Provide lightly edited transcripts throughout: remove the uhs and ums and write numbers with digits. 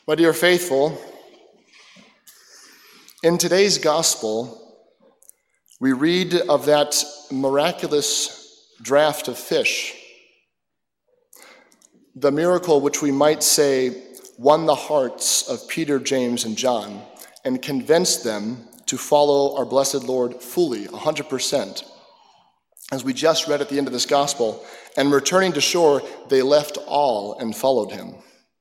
My dear faithful, in today's gospel, we read of that miraculous draught of fish, the miracle which we might say won the hearts of Peter, James, and John and convinced them to follow our blessed Lord fully, 100%. As we just read at the end of this gospel, and returning to shore, they left all and followed him.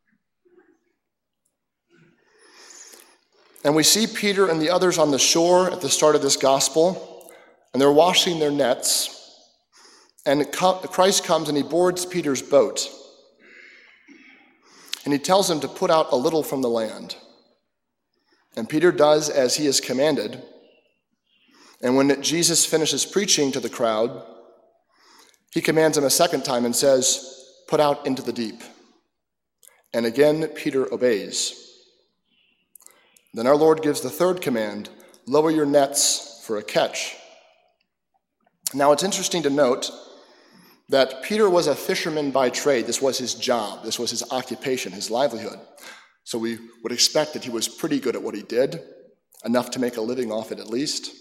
And we see Peter and the others on the shore at the start of this gospel, and they're washing their nets, and Christ comes and he boards Peter's boat, and he tells him to put out a little from the land. And Peter does as he is commanded, and when Jesus finishes preaching to the crowd, he commands him a second time and says, "Put out into the deep." And again, Peter obeys. Then our Lord gives the third command, "Lower your nets for a catch." Now it's interesting to note that Peter was a fisherman by trade. This was his job. This was his occupation, his livelihood. So we would expect that he was pretty good at what he did, enough to make a living off it at least.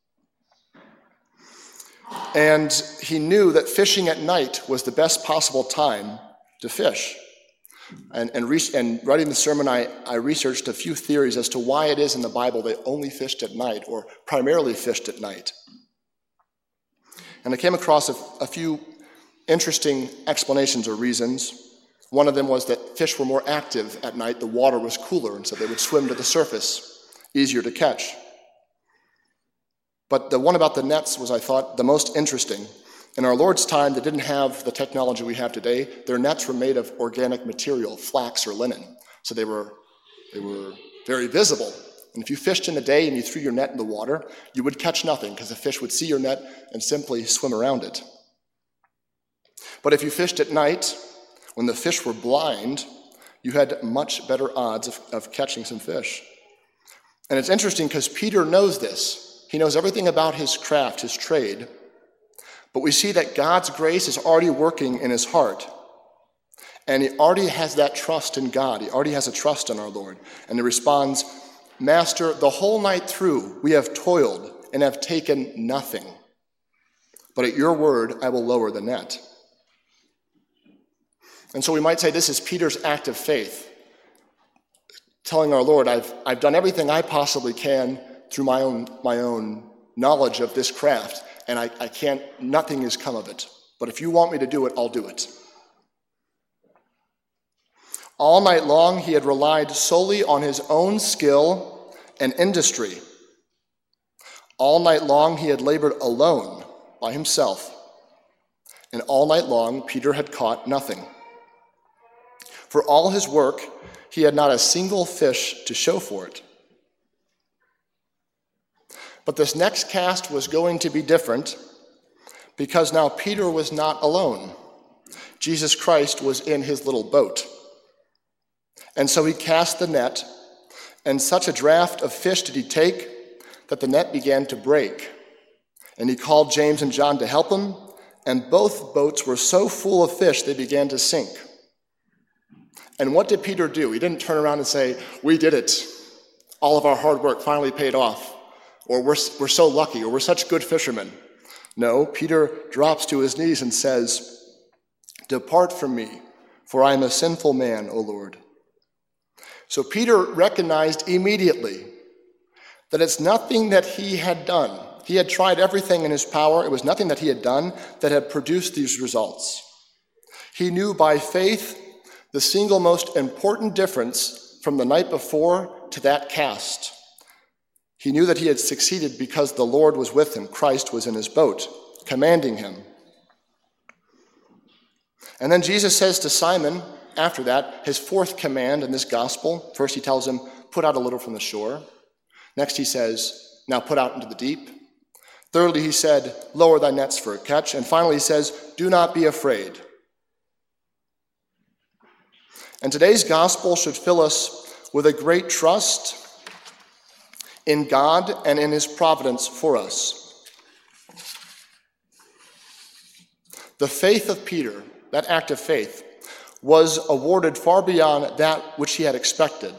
And he knew that fishing at night was the best possible time to fish. And writing the sermon, I researched a few theories as to why it is in the Bible they only fished at night, or primarily fished at night. And I came across a few interesting explanations or reasons. One of them was that fish were more active at night, the water was cooler, and so they would swim to the surface, easier to catch. But the one about the nets was, I thought, the most interesting. In our Lord's time, they didn't have the technology we have today. Their nets were made of organic material, flax or linen. So they were very visible. And if you fished in the day and you threw your net in the water, you would catch nothing because the fish would see your net and simply swim around it. But if you fished at night, when the fish were blind, you had much better odds of catching some fish. And it's interesting because Peter knows this. He knows everything about his craft, his trade. But we see that God's grace is already working in his heart. And he already has that trust in God. He already has a trust in our Lord. And he responds, "Master, the whole night through we have toiled and have taken nothing. But at your word I will lower the net." And so we might say this is Peter's act of faith, telling our Lord, I've done everything I possibly can through my own knowledge of this craft, and nothing has come of it. But if you want me to do it, I'll do it. All night long, he had relied solely on his own skill and industry. All night long, he had labored alone by himself. And all night long, Peter had caught nothing. For all his work, he had not a single fish to show for it. But this next cast was going to be different because now Peter was not alone. Jesus Christ was in his little boat. And so he cast the net, and such a draught of fish did he take that the net began to break. And he called James and John to help him, and both boats were so full of fish they began to sink. And what did Peter do? He didn't turn around and say, "We did it. All of our hard work finally paid off." Or we're so lucky, or we're such good fishermen. No, Peter drops to his knees and says, "Depart from me, for I am a sinful man, O Lord." So Peter recognized immediately that it's nothing that he had done. He had tried everything in his power. It was nothing that he had done that had produced these results. He knew by faith the single most important difference from the night before to that cast. He knew that he had succeeded because the Lord was with him. Christ was in his boat, commanding him. And then Jesus says to Simon, after that, his fourth command in this gospel. First he tells him, "Put out a little from the shore." Next he says, "Now put out into the deep." Thirdly he said, "Lower thy nets for a catch." And finally he says, "Do not be afraid." And today's gospel should fill us with a great trust in God and in his providence for us. The faith of Peter, that act of faith, was awarded far beyond that which he had expected.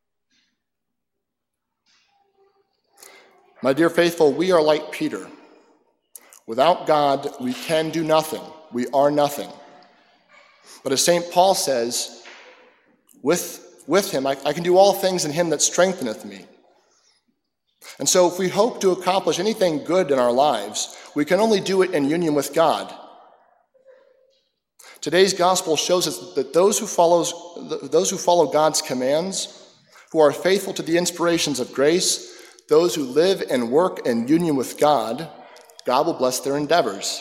My dear faithful, we are like Peter. Without God, we can do nothing. We are nothing. But as St. Paul says, with him, I can do all things in him that strengtheneth me. And so if we hope to accomplish anything good in our lives, we can only do it in union with God. Today's gospel shows us that those who follow God's commands, who are faithful to the inspirations of grace, those who live and work in union with God, God will bless their endeavors.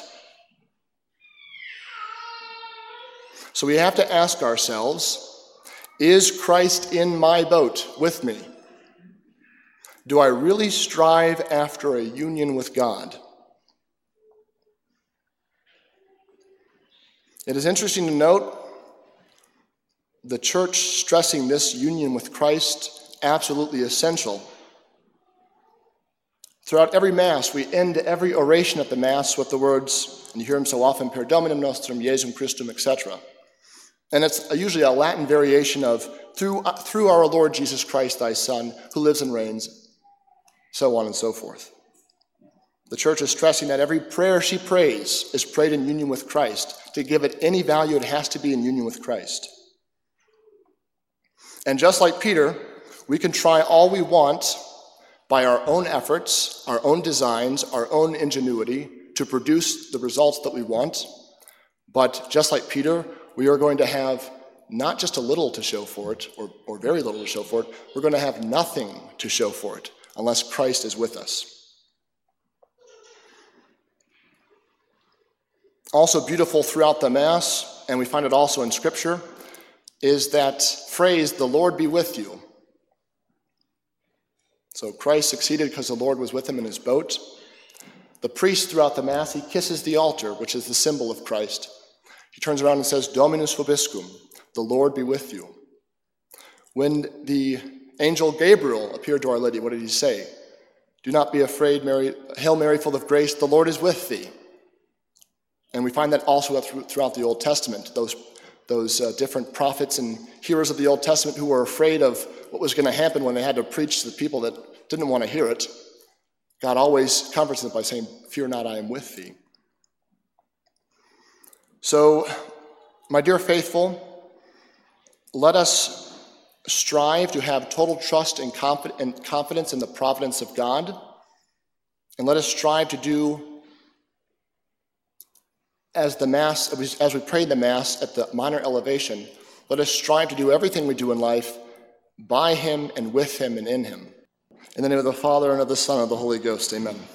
So we have to ask ourselves, is Christ in my boat with me? Do I really strive after a union with God? It is interesting to note the church stressing this union with Christ absolutely essential. Throughout every Mass, we end every oration at the Mass with the words, and you hear them so often, Per Dominum Nostrum, Jesum Christum, etc. And it's usually a Latin variation of, through our Lord Jesus Christ, thy Son, who lives and reigns, so on and so forth. The church is stressing that every prayer she prays is prayed in union with Christ. To give it any value, it has to be in union with Christ. And just like Peter, we can try all we want by our own efforts, our own designs, our own ingenuity to produce the results that we want. But just like Peter, we are going to have not just a little to show for it, or very little to show for it, we're going to have nothing to show for it unless Christ is with us. Also beautiful throughout the Mass, and we find it also in Scripture, is that phrase, the Lord be with you. So Christ succeeded because the Lord was with him in his boat. The priest throughout the Mass, he kisses the altar, which is the symbol of Christ. He turns around and says, Dominus vobiscum, the Lord be with you. When the angel Gabriel appeared to Our Lady, what did he say? Do not be afraid, Mary, Hail Mary, full of grace, the Lord is with thee. And we find that also throughout the Old Testament, those different prophets and heroes of the Old Testament who were afraid of what was going to happen when they had to preach to the people that didn't want to hear it. God always comforts them by saying, fear not, I am with thee. So, my dear faithful, let us strive to have total trust and confidence in the providence of God, and let us strive to do as we pray the Mass at the minor elevation, let us strive to do everything we do in life by him and with him and in him. In the name of the Father, and of the Son, and of the Holy Ghost, amen.